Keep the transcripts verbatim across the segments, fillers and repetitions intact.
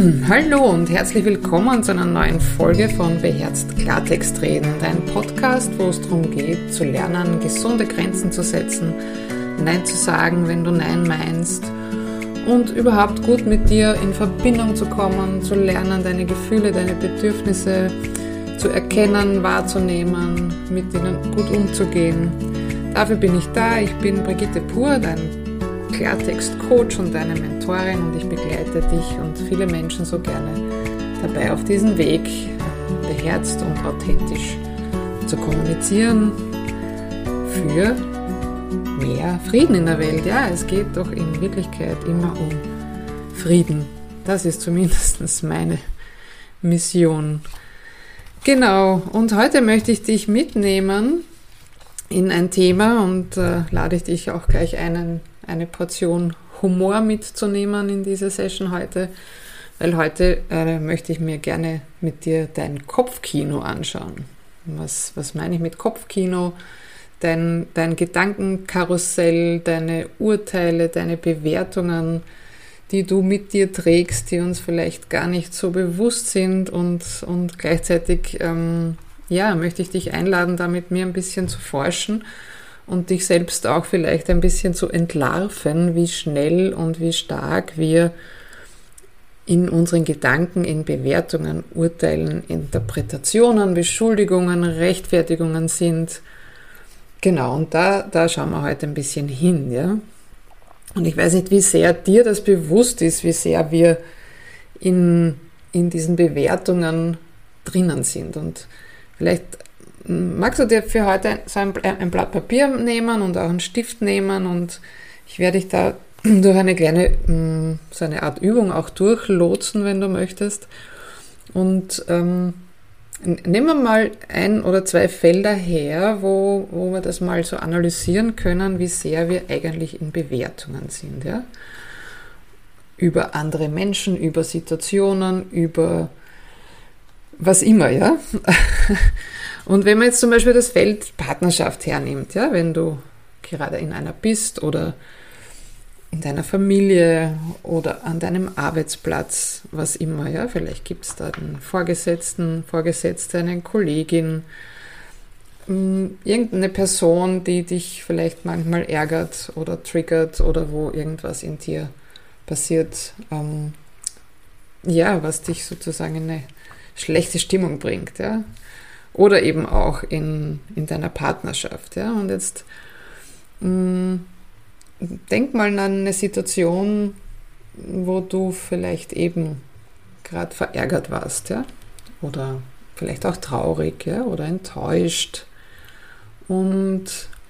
Hallo und herzlich willkommen zu einer neuen Folge von Beherzt Klartext reden, dein Podcast, wo es darum geht, zu lernen, gesunde Grenzen zu setzen, Nein zu sagen, wenn du Nein meinst und überhaupt gut mit dir in Verbindung zu kommen, zu lernen, deine Gefühle, deine Bedürfnisse zu erkennen, wahrzunehmen, mit ihnen gut umzugehen. Dafür bin ich da. Ich bin Brigitte Pur, dein Klartext-Coach und deine Mentorin, und ich begleite dich und viele Menschen so gerne dabei auf diesem Weg, beherzt und authentisch zu kommunizieren für mehr Frieden in der Welt. Ja, es geht doch in Wirklichkeit immer um Frieden. Das ist zumindest meine Mission. Genau, und heute möchte ich dich mitnehmen in ein Thema und äh, lade ich dich auch gleich einen eine Portion Humor mitzunehmen in diese Session heute, weil heute äh, möchte ich mir gerne mit dir dein Kopfkino anschauen. Was, was meine ich mit Kopfkino? Dein, dein Gedankenkarussell, deine Urteile, deine Bewertungen, die du mit dir trägst, die uns vielleicht gar nicht so bewusst sind, und, und gleichzeitig ähm, ja, möchte ich dich einladen, da mit mir ein bisschen zu forschen und dich selbst auch vielleicht ein bisschen zu entlarven, wie schnell und wie stark wir in unseren Gedanken, in Bewertungen, Urteilen, Interpretationen, Beschuldigungen, Rechtfertigungen sind. Genau, und da, da schauen wir heute ein bisschen hin, ja. Und ich weiß nicht, wie sehr dir das bewusst ist, wie sehr wir in, in diesen Bewertungen drinnen sind. Und vielleicht magst du dir für heute so ein, ein Blatt Papier nehmen und auch einen Stift nehmen, und ich werde dich da durch eine kleine, so eine Art Übung auch durchlotsen, wenn du möchtest. Und ähm, nehmen wir mal ein oder zwei Felder her, wo, wo wir das mal so analysieren können, wie sehr wir eigentlich in Bewertungen sind, ja? Über andere Menschen, über Situationen, über was immer, ja. Und wenn man jetzt zum Beispiel das Feld Partnerschaft hernimmt, ja, wenn du gerade in einer bist oder in deiner Familie oder an deinem Arbeitsplatz, was immer, ja, vielleicht gibt es da einen Vorgesetzten, Vorgesetzte, eine Kollegin, irgendeine Person, die dich vielleicht manchmal ärgert oder triggert oder wo irgendwas in dir passiert, ähm, ja, was dich sozusagen in eine schlechte Stimmung bringt, ja. Oder eben auch in, in deiner Partnerschaft. Ja? Und jetzt mh, denk mal an eine Situation, wo du vielleicht eben gerade verärgert warst, ja? Oder vielleicht auch traurig, ja? Oder enttäuscht. Und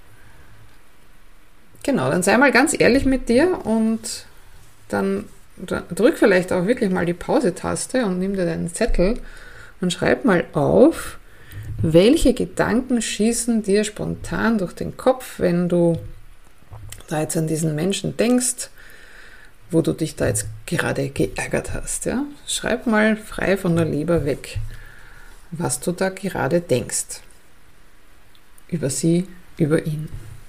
genau, dann sei mal ganz ehrlich mit dir und dann drück vielleicht auch wirklich mal die Pause-Taste und nimm dir deinen Zettel und schreib mal auf, welche Gedanken schießen dir spontan durch den Kopf, wenn du da jetzt an diesen Menschen denkst, wo du dich da jetzt gerade geärgert hast. Ja? Schreib mal frei von der Leber weg, was du da gerade denkst. Über sie, über ihn.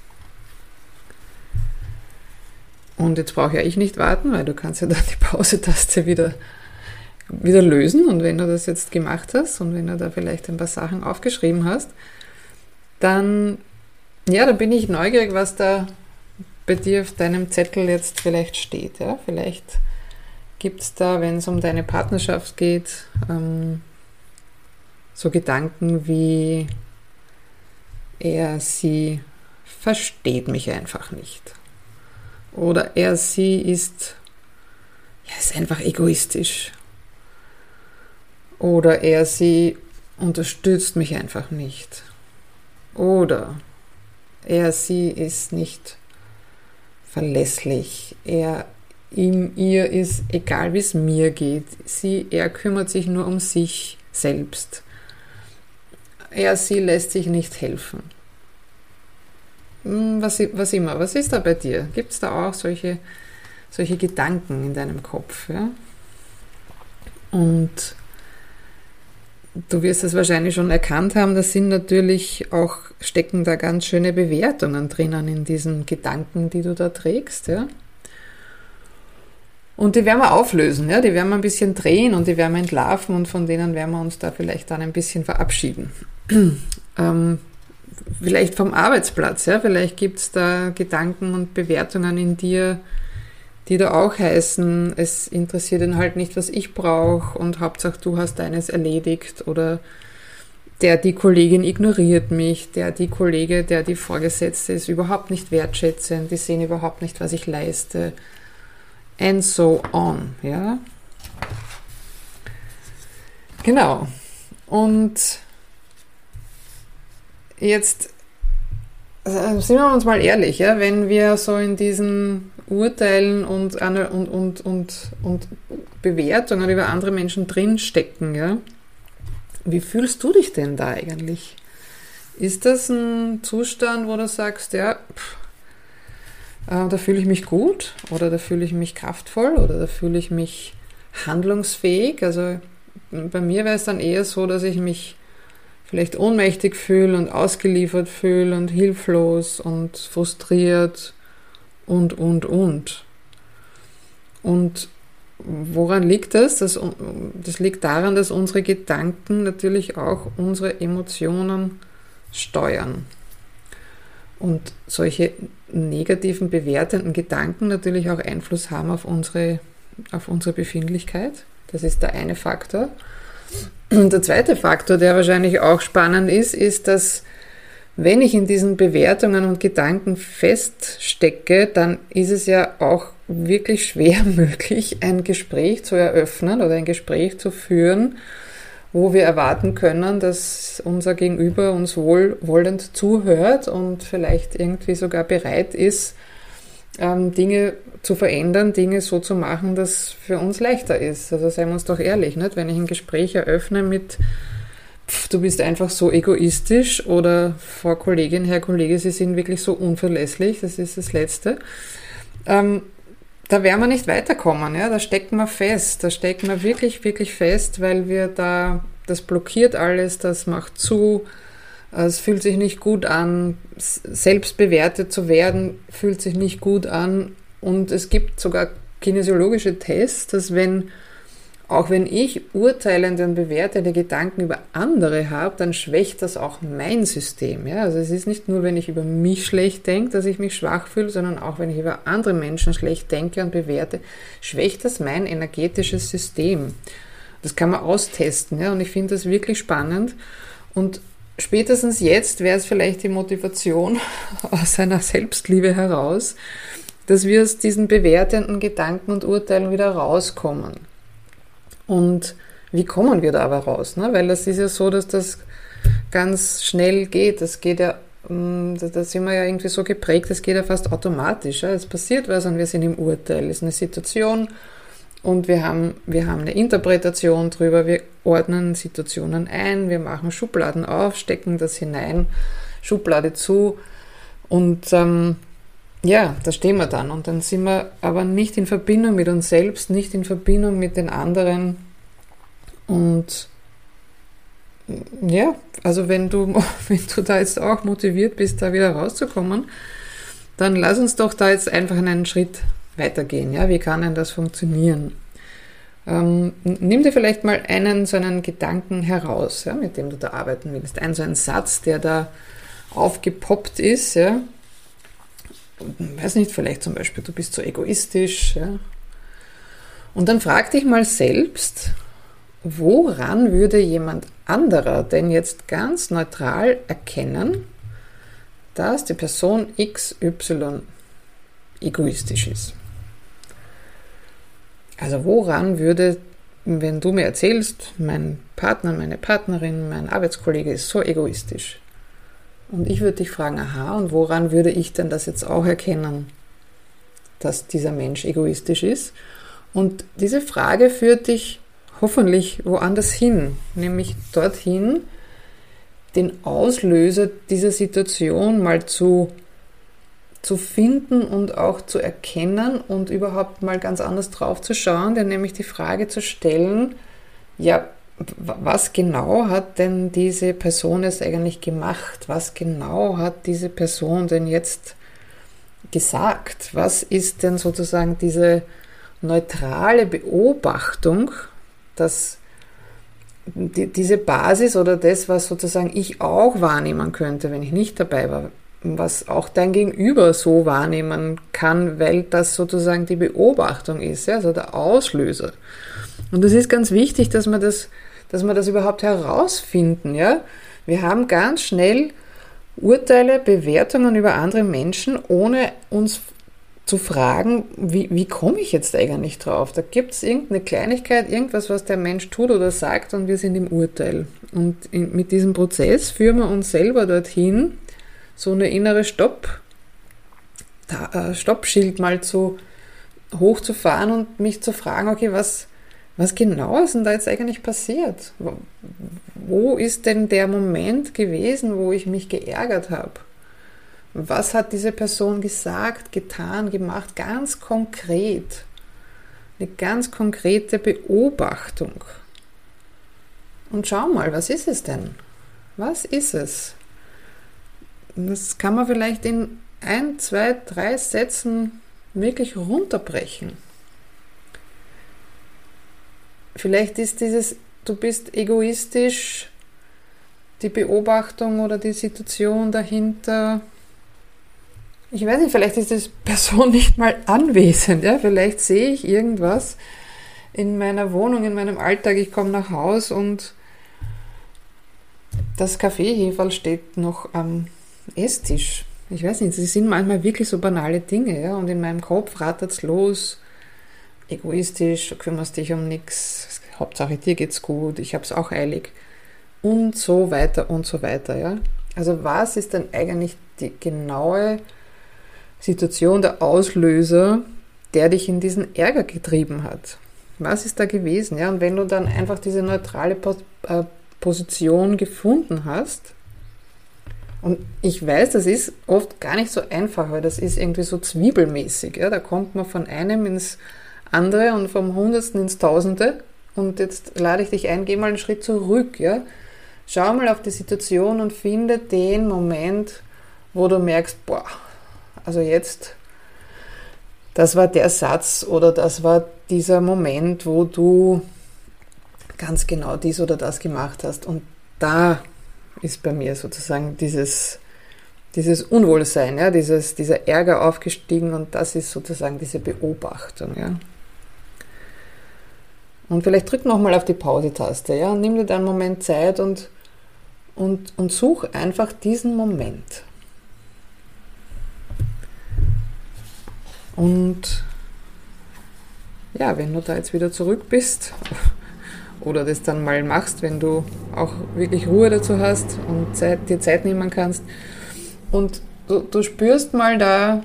Und jetzt brauche ja ich nicht warten, weil du kannst ja dann die Pause-Taste wieder wieder lösen, und wenn du das jetzt gemacht hast und wenn du da vielleicht ein paar Sachen aufgeschrieben hast, dann, ja, dann bin ich neugierig, was da bei dir auf deinem Zettel jetzt vielleicht steht. Ja? Vielleicht gibt es da, wenn es um deine Partnerschaft geht, ähm, so Gedanken wie: er, sie versteht mich einfach nicht. Oder er, sie ist, ja, ist einfach egoistisch. Oder er, sie unterstützt mich einfach nicht. Oder er, sie ist nicht verlässlich. Er, ihm, ihr ist egal, wie es mir geht. Sie, er kümmert sich nur um sich selbst. Er, sie lässt sich nicht helfen. Was, was immer. Was ist da bei dir? Gibt es da auch solche, solche Gedanken in deinem Kopf? Ja? Und du wirst es wahrscheinlich schon erkannt haben, da sind natürlich auch, stecken da ganz schöne Bewertungen drinnen in diesen Gedanken, die du da trägst, ja. Und die werden wir auflösen, ja, die werden wir ein bisschen drehen und die werden wir entlarven und von denen werden wir uns da vielleicht dann ein bisschen verabschieden. ähm, vielleicht vom Arbeitsplatz, ja, vielleicht gibt es da Gedanken und Bewertungen in dir, die da auch heißen, es interessiert ihn halt nicht, was ich brauche und Hauptsache du hast deines erledigt oder der, die Kollegin ignoriert mich, der, die Kollege, der, die Vorgesetzte ist überhaupt nicht wertschätzend, die sehen überhaupt nicht, was ich leiste and so on, ja. Genau. Und jetzt äh, sind wir uns mal ehrlich, ja, wenn wir so in diesen Urteilen und, und, und, und, und Bewertungen über andere Menschen drinstecken, ja, wie fühlst du dich denn da eigentlich? Ist das ein Zustand, wo du sagst, ja, pff, äh, da fühle ich mich gut oder da fühle ich mich kraftvoll oder da fühle ich mich handlungsfähig? Also bei mir wäre es dann eher so, dass ich mich vielleicht ohnmächtig fühle und ausgeliefert fühle und hilflos und frustriert und, und, und. Und woran liegt das? das? Das liegt daran, dass unsere Gedanken natürlich auch unsere Emotionen steuern. Und solche negativen, bewertenden Gedanken natürlich auch Einfluss haben auf unsere, auf unsere Befindlichkeit. Das ist der eine Faktor. Und der zweite Faktor, der wahrscheinlich auch spannend ist, ist, dass wenn ich in diesen Bewertungen und Gedanken feststecke, dann ist es ja auch wirklich schwer möglich, ein Gespräch zu eröffnen oder ein Gespräch zu führen, wo wir erwarten können, dass unser Gegenüber uns wohlwollend zuhört und vielleicht irgendwie sogar bereit ist, Dinge zu verändern, Dinge so zu machen, dass es für uns leichter ist. Also seien wir uns doch ehrlich, nicht? Wenn ich ein Gespräch eröffne mit pf, du bist einfach so egoistisch oder Frau Kollegin, Herr Kollege, Sie sind wirklich so unverlässlich, das ist das Letzte, ähm, da werden wir nicht weiterkommen, ja? Da stecken wir fest, da stecken wir wirklich, wirklich fest, weil wir da, das blockiert alles, das macht zu, es fühlt sich nicht gut an, selbst bewertet zu werden, fühlt sich nicht gut an und es gibt sogar kinesiologische Tests, dass wenn, auch wenn ich urteilende und bewertende Gedanken über andere habe, dann schwächt das auch mein System. Ja? Also es ist nicht nur, wenn ich über mich schlecht denke, dass ich mich schwach fühle, sondern auch wenn ich über andere Menschen schlecht denke und bewerte, schwächt das mein energetisches System. Das kann man austesten, ja? Und ich finde das wirklich spannend und spätestens jetzt wäre es vielleicht die Motivation aus einer Selbstliebe heraus, dass wir aus diesen bewertenden Gedanken und Urteilen wieder rauskommen. Und wie kommen wir da aber raus? Ne? Weil das ist ja so, dass das ganz schnell geht. Das geht ja, da sind wir ja irgendwie so geprägt, das geht ja fast automatisch. Ja? Es passiert was und wir sind im Urteil. Es ist eine Situation und wir haben, wir haben eine Interpretation drüber, wir ordnen Situationen ein, wir machen Schubladen auf, stecken das hinein, Schublade zu und ähm, ja, da stehen wir dann und dann sind wir aber nicht in Verbindung mit uns selbst, nicht in Verbindung mit den anderen und ja, also wenn du, wenn du da jetzt auch motiviert bist, da wieder rauszukommen, dann lass uns doch da jetzt einfach einen Schritt weitergehen. Ja, wie kann denn das funktionieren? Ähm, nimm dir vielleicht mal einen so einen Gedanken heraus, ja, mit dem du da arbeiten willst. Ein so ein Satz, der da aufgepoppt ist, ja. Ich weiß nicht, vielleicht zum Beispiel, du bist so egoistisch, ja. Und dann frag dich mal selbst, woran würde jemand anderer denn jetzt ganz neutral erkennen, dass die Person X Y egoistisch ist? Also woran würde, wenn du mir erzählst, mein Partner, meine Partnerin, mein Arbeitskollege ist so egoistisch. Und ich würde dich fragen, aha, und woran würde ich denn das jetzt auch erkennen, dass dieser Mensch egoistisch ist? Und diese Frage führt dich hoffentlich woanders hin, nämlich dorthin, den Auslöser dieser Situation mal zu zu finden und auch zu erkennen und überhaupt mal ganz anders drauf zu schauen, denn nämlich die Frage zu stellen, ja, was genau hat denn diese Person jetzt eigentlich gemacht? Was genau hat diese Person denn jetzt gesagt? Was ist denn sozusagen diese neutrale Beobachtung, dass die, diese Basis oder das, was sozusagen ich auch wahrnehmen könnte, wenn ich nicht dabei war, was auch dein Gegenüber so wahrnehmen kann, weil das sozusagen die Beobachtung ist, ja, also der Auslöser. Und es ist ganz wichtig, dass wir das, dass wir das überhaupt herausfinden, ja. Wir haben ganz schnell Urteile, Bewertungen über andere Menschen, ohne uns zu fragen, wie, wie komme ich jetzt eigentlich drauf? Da gibt es irgendeine Kleinigkeit, irgendwas, was der Mensch tut oder sagt und wir sind im Urteil. Und in, mit diesem Prozess führen wir uns selber dorthin, so eine innere Stopp, da, äh, Stoppschild mal zu hochzufahren und mich zu fragen, okay, was, was genau ist denn da jetzt eigentlich passiert? Wo, wo ist denn der Moment gewesen, wo ich mich geärgert habe? Was hat diese Person gesagt, getan, gemacht? Ganz konkret. Eine ganz konkrete Beobachtung. Und schau mal, was ist es denn? Was ist es? Das kann man vielleicht in ein, zwei, drei Sätzen wirklich runterbrechen. Vielleicht ist dieses, du bist egoistisch, die Beobachtung oder die Situation dahinter. Ich weiß nicht, vielleicht ist die Person nicht mal anwesend. Ja? Vielleicht sehe ich irgendwas in meiner Wohnung, in meinem Alltag. Ich komme nach Hause und das Kaffeeheferl steht noch am Esstisch. Ich weiß nicht, sie sind manchmal wirklich so banale Dinge. Ja? Und in meinem Kopf rattert es los. Egoistisch, du kümmerst dich um nichts. Hauptsache dir geht's gut, ich habe es auch eilig. Und so weiter und so weiter. Ja? Also was ist denn eigentlich die genaue Situation, der Auslöser, der dich in diesen Ärger getrieben hat? Was ist da gewesen? Ja? Und wenn du dann einfach diese neutrale Position gefunden hast, und ich weiß, das ist oft gar nicht so einfach, weil das ist irgendwie so zwiebelmäßig. Ja? Da kommt man von einem ins andere und vom Hundertsten ins Tausende. Und jetzt lade ich dich ein, geh mal einen Schritt zurück. Ja? Schau mal auf die Situation und finde den Moment, wo du merkst, boah, also jetzt, das war der Satz oder das war dieser Moment, wo du ganz genau dies oder das gemacht hast. Und da ist bei mir sozusagen dieses, dieses Unwohlsein, ja, dieses, dieser Ärger aufgestiegen und das ist sozusagen diese Beobachtung. Ja. Und vielleicht drück nochmal auf die Pause-Taste, ja, und nimm dir da einen Moment Zeit und, und, und such einfach diesen Moment. Und ja, wenn du da jetzt wieder zurück bist oder das dann mal machst, wenn du auch wirklich Ruhe dazu hast und Zeit, dir Zeit nehmen kannst und du, du spürst mal da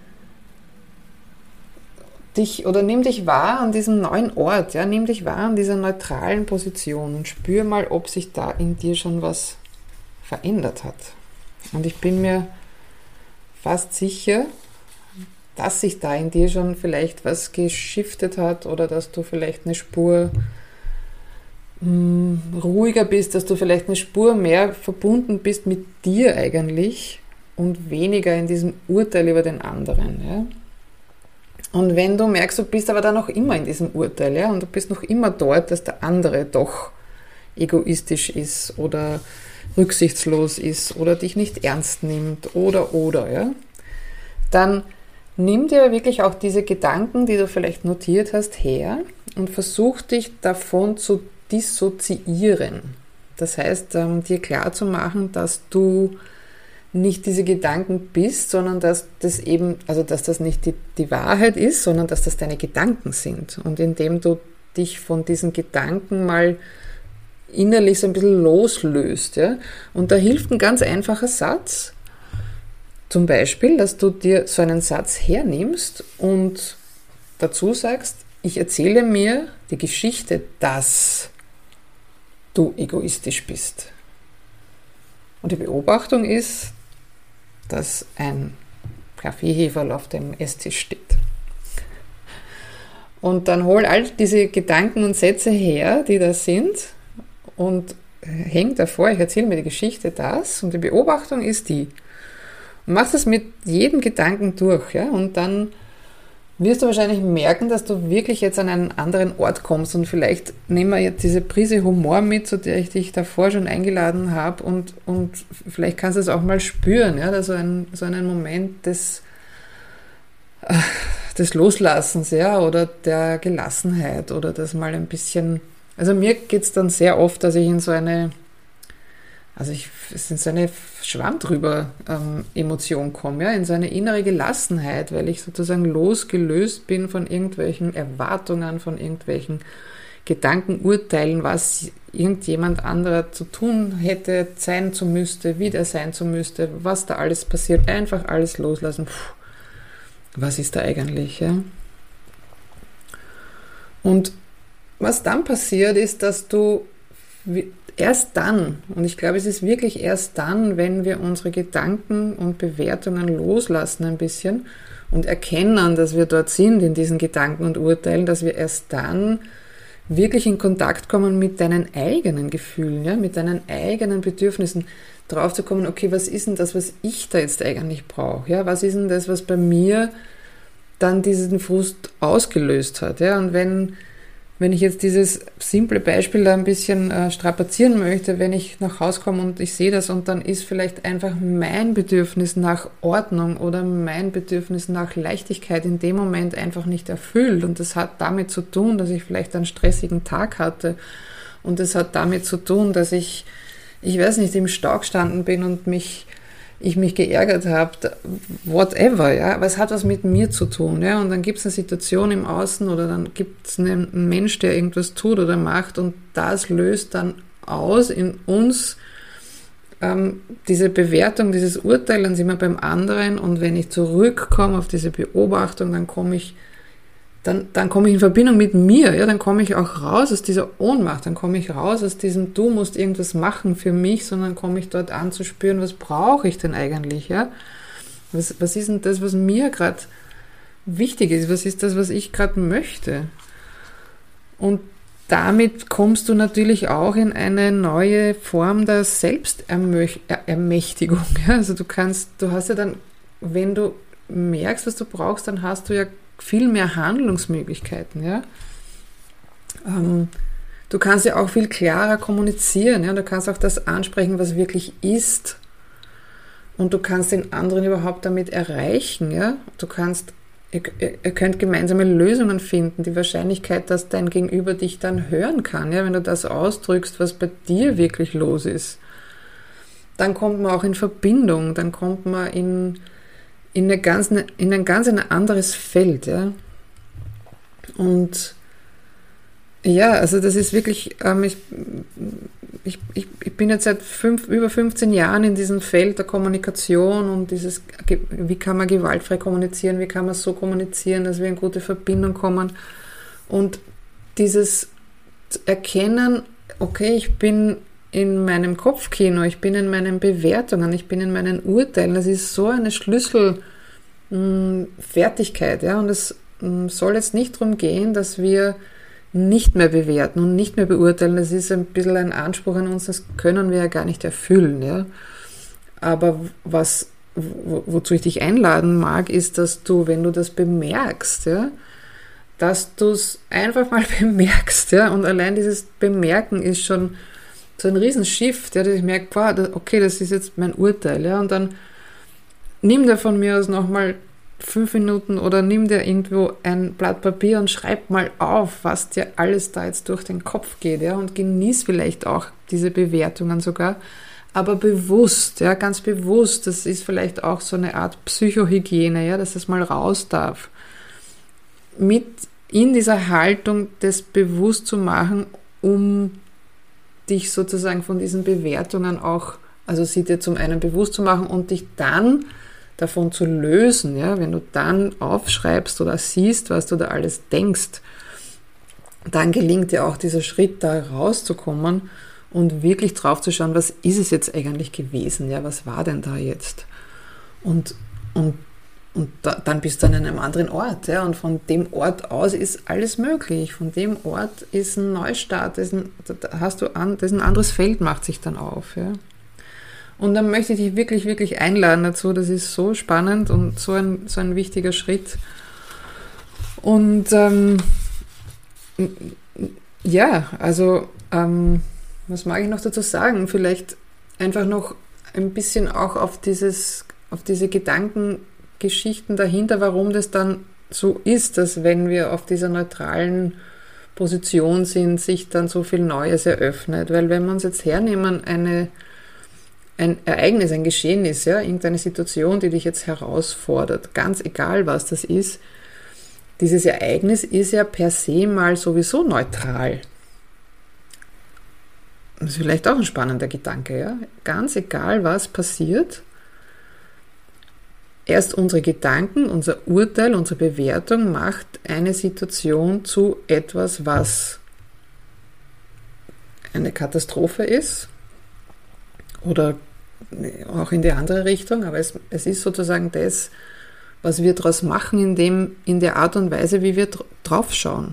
dich oder nimm dich wahr an diesem neuen Ort, ja, nimm dich wahr an dieser neutralen Position und spür mal, ob sich da in dir schon was verändert hat. Und ich bin mir fast sicher, dass sich da in dir schon vielleicht was geschiftet hat oder dass du vielleicht eine Spur mh, ruhiger bist, dass du vielleicht eine Spur mehr verbunden bist mit dir eigentlich und weniger in diesem Urteil über den anderen. Ja? Und wenn du merkst, du bist aber dann noch immer in diesem Urteil, ja, und du bist noch immer dort, dass der andere doch egoistisch ist oder rücksichtslos ist oder dich nicht ernst nimmt oder, oder, ja, dann nimm dir wirklich auch diese Gedanken, die du vielleicht notiert hast, her und versuch dich davon zu dissoziieren. Das heißt, ähm, dir klarzumachen, dass du nicht diese Gedanken bist, sondern dass das eben, also dass das nicht die, die Wahrheit ist, sondern dass das deine Gedanken sind. Und indem du dich von diesen Gedanken mal innerlich so ein bisschen loslöst, ja, und da hilft ein ganz einfacher Satz, zum Beispiel, dass du dir so einen Satz hernimmst und dazu sagst, ich erzähle mir die Geschichte, dass du egoistisch bist. Und die Beobachtung ist, dass ein Kaffeeheferl auf dem Esstisch steht. Und dann hol all diese Gedanken und Sätze her, die da sind, und häng davor, ich erzähle mir die Geschichte, das, und die Beobachtung ist die. Und mach das mit jedem Gedanken durch, ja, und dann wirst du wahrscheinlich merken, dass du wirklich jetzt an einen anderen Ort kommst und vielleicht nehmen wir jetzt diese Prise Humor mit, zu der ich dich davor schon eingeladen habe und, und vielleicht kannst du es auch mal spüren, ja, also ein, so einen Moment des, des Loslassens, ja, oder der Gelassenheit oder das mal ein bisschen, also mir geht es dann sehr oft, dass ich in so eine Also ich, es ist so eine Schwamm drüber ähm, Emotion komme, ja, in so eine innere Gelassenheit, weil ich sozusagen losgelöst bin von irgendwelchen Erwartungen, von irgendwelchen Gedanken, Urteilen, was irgendjemand anderer zu tun hätte, sein zu müsste, wie der sein zu müsste, was da alles passiert, einfach alles loslassen. Puh, was ist da eigentlich, ja? Und was dann passiert, ist, dass du erst dann, und ich glaube, es ist wirklich erst dann, wenn wir unsere Gedanken und Bewertungen loslassen ein bisschen und erkennen, dass wir dort sind in diesen Gedanken und Urteilen, dass wir erst dann wirklich in Kontakt kommen mit deinen eigenen Gefühlen, ja, mit deinen eigenen Bedürfnissen, drauf zu kommen, okay, was ist denn das, was ich da jetzt eigentlich brauche? Ja, was ist denn das, was bei mir dann diesen Frust ausgelöst hat? Ja, und wenn Wenn ich jetzt dieses simple Beispiel da ein bisschen äh, strapazieren möchte, wenn ich nach Hause komme und ich sehe das und dann ist vielleicht einfach mein Bedürfnis nach Ordnung oder mein Bedürfnis nach Leichtigkeit in dem Moment einfach nicht erfüllt und das hat damit zu tun, dass ich vielleicht einen stressigen Tag hatte und es hat damit zu tun, dass ich, ich weiß nicht, im Stau gestanden bin und mich ich mich geärgert habe, whatever, ja, aber es hat was mit mir zu tun, ja, und dann gibt es eine Situation im Außen oder dann gibt es einen Mensch, der irgendwas tut oder macht und das löst dann aus in uns ähm, diese Bewertung, dieses Urteil, dann sind wir beim anderen und wenn ich zurückkomme auf diese Beobachtung, dann komme ich Dann, dann komme ich in Verbindung mit mir, ja, dann komme ich auch raus aus dieser Ohnmacht, dann komme ich raus aus diesem, du musst irgendwas machen für mich, sondern komme ich dort an zu spüren, was brauche ich denn eigentlich, ja? Was, was ist denn das, was mir gerade wichtig ist? Was ist das, was ich gerade möchte? Und damit kommst du natürlich auch in eine neue Form der Selbstermächtigung, ja? Also du kannst, du hast ja dann, wenn du merkst, was du brauchst, dann hast du ja viel mehr Handlungsmöglichkeiten, ja. Ähm, du kannst ja auch viel klarer kommunizieren, ja. Du kannst auch das ansprechen, was wirklich ist. Und du kannst den anderen überhaupt damit erreichen, ja. Du kannst, ihr, ihr könnt gemeinsame Lösungen finden. Die Wahrscheinlichkeit, dass dein Gegenüber dich dann hören kann, ja, wenn du das ausdrückst, was bei dir wirklich los ist, dann kommt man auch in Verbindung, dann kommt man in in, eine ganz, in ein ganz ein anderes Feld, ja. Und ja, also das ist wirklich, ähm, ich, ich, ich, ich bin jetzt seit fünf, über fünfzehn Jahren in diesem Feld der Kommunikation und dieses, wie kann man gewaltfrei kommunizieren, wie kann man so kommunizieren, dass wir in gute Verbindung kommen und dieses Erkennen, okay, ich bin in meinem Kopfkino, ich bin in meinen Bewertungen, ich bin in meinen Urteilen. Das ist so eine Schlüsselfertigkeit, ja. Und es mh, soll jetzt nicht darum gehen, dass wir nicht mehr bewerten und nicht mehr beurteilen. Das ist ein bisschen ein Anspruch an uns, das können wir ja gar nicht erfüllen, ja. Aber was, wo, wozu ich dich einladen mag, ist, dass du, wenn du das bemerkst, ja, dass du es einfach mal bemerkst, ja. Und allein dieses Bemerken ist schon so ein Riesenshift, ja, dass ich merke, boah, das, okay, das ist jetzt mein Urteil, ja, und dann nimm dir von mir aus nochmal fünf Minuten oder nimm dir irgendwo ein Blatt Papier und schreib mal auf, was dir alles da jetzt durch den Kopf geht, ja, und genieß vielleicht auch diese Bewertungen sogar, aber bewusst, ja, ganz bewusst, das ist vielleicht auch so eine Art Psychohygiene, ja, dass das mal raus darf. Mit in dieser Haltung, das bewusst zu machen, um dich sozusagen von diesen Bewertungen auch, also sie dir zum einen bewusst zu machen und dich dann davon zu lösen, ja, wenn du dann aufschreibst oder siehst, was du da alles denkst, dann gelingt dir auch dieser Schritt, da rauszukommen und wirklich drauf zu schauen, was ist es jetzt eigentlich gewesen, ja, was war denn da jetzt? Und, und Und da, dann bist du an einem anderen Ort, ja, und von dem Ort aus ist alles möglich. Von dem Ort ist ein Neustart, ist ein, da hast du an, das ist ein anderes Feld, macht sich dann auf, ja. Und dann möchte ich dich wirklich, wirklich einladen dazu. Das ist so spannend und so ein, so ein wichtiger Schritt. Und ähm, ja, also ähm, was mag ich noch dazu sagen? Vielleicht einfach noch ein bisschen auch auf dieses, auf diese Gedankengeschichten dahinter, warum das dann so ist, dass wenn wir auf dieser neutralen Position sind, sich dann so viel Neues eröffnet. Weil wenn wir uns jetzt hernehmen, eine, ein Ereignis, ein Geschehnis, ja, irgendeine Situation, die dich jetzt herausfordert, ganz egal was das ist, dieses Ereignis ist ja per se mal sowieso neutral. Das ist vielleicht auch ein spannender Gedanke, ja. Ganz egal was passiert, erst unsere Gedanken, unser Urteil, unsere Bewertung macht eine Situation zu etwas, was eine Katastrophe ist oder auch in die andere Richtung, aber es, es ist sozusagen das, was wir daraus machen, in, dem, in der Art und Weise, wie wir draufschauen.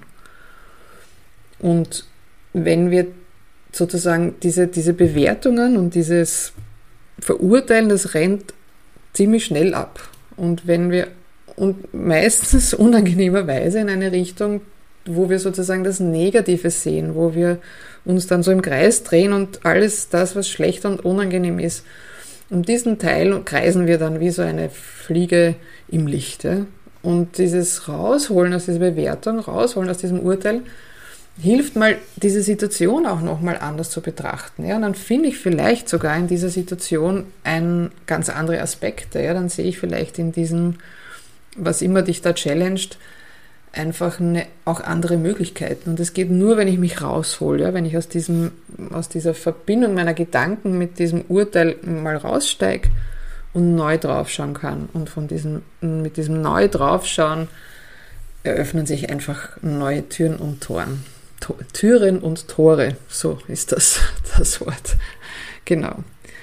Und wenn wir sozusagen diese, diese Bewertungen und dieses Verurteilen, das rennt ziemlich schnell ab. Und wenn wir, und meistens unangenehmerweise in eine Richtung, wo wir sozusagen das Negative sehen, wo wir uns dann so im Kreis drehen und alles das, was schlecht und unangenehm ist, um diesen Teil kreisen wir dann wie so eine Fliege im Licht. Ja? Und dieses Rausholen aus dieser Bewertung, rausholen aus diesem Urteil, hilft mal, diese Situation auch nochmal anders zu betrachten. Ja? Und dann finde ich vielleicht sogar in dieser Situation ein ganz andere Aspekte. Ja? Dann sehe ich vielleicht in diesem, was immer dich da challenged, einfach eine, auch andere Möglichkeiten. Und das geht nur, wenn ich mich raushole, ja? Wenn ich aus diesem, aus dieser Verbindung meiner Gedanken mit diesem Urteil mal raussteige und neu draufschauen kann. Und von diesem, mit diesem neu draufschauen eröffnen sich einfach neue Türen und Toren. Türen und Tore, so ist das das Wort. Genau.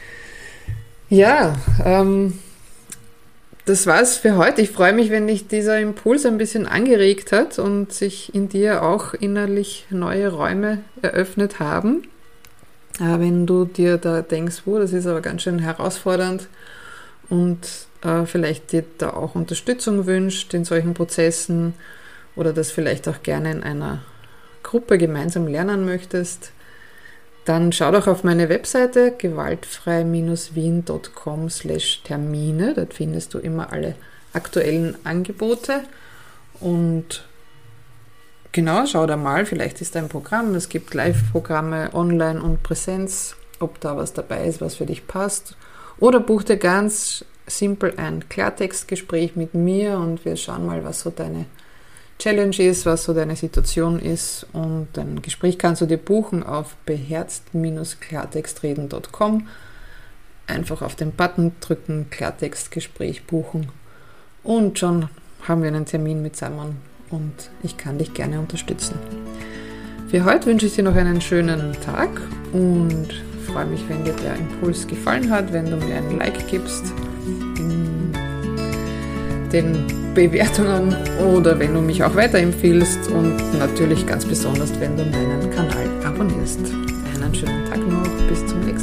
Ja, ähm, das war's für heute. Ich freue mich, wenn dich dieser Impuls ein bisschen angeregt hat und sich in dir auch innerlich neue Räume eröffnet haben. Äh, wenn du dir da denkst, oh, das ist aber ganz schön herausfordernd und äh, vielleicht dir da auch Unterstützung wünscht in solchen Prozessen oder das vielleicht auch gerne in einer Gruppe gemeinsam lernen möchtest, dann schau doch auf meine Webseite gewaltfrei wien punkt com slash Termine. Dort findest du immer alle aktuellen Angebote und genau, schau da mal, vielleicht ist da ein Programm, es gibt Live-Programme online und Präsenz, ob da was dabei ist, was für dich passt, oder buch dir ganz simpel ein Klartextgespräch mit mir und wir schauen mal, was so deine Challenge ist, was so deine Situation ist, und ein Gespräch kannst du dir buchen auf beherzt Bindestrich klartextreden Punkt com. Einfach auf den Button drücken, Klartextgespräch buchen und schon haben wir einen Termin mitsammen und ich kann dich gerne unterstützen. Für heute wünsche ich dir noch einen schönen Tag und freue mich, wenn dir der Impuls gefallen hat, wenn du mir ein Like gibst in den Bewertungen oder wenn du mich auch weiterempfiehlst und natürlich ganz besonders, wenn du meinen Kanal abonnierst. Einen schönen Tag noch, bis zum nächsten Mal.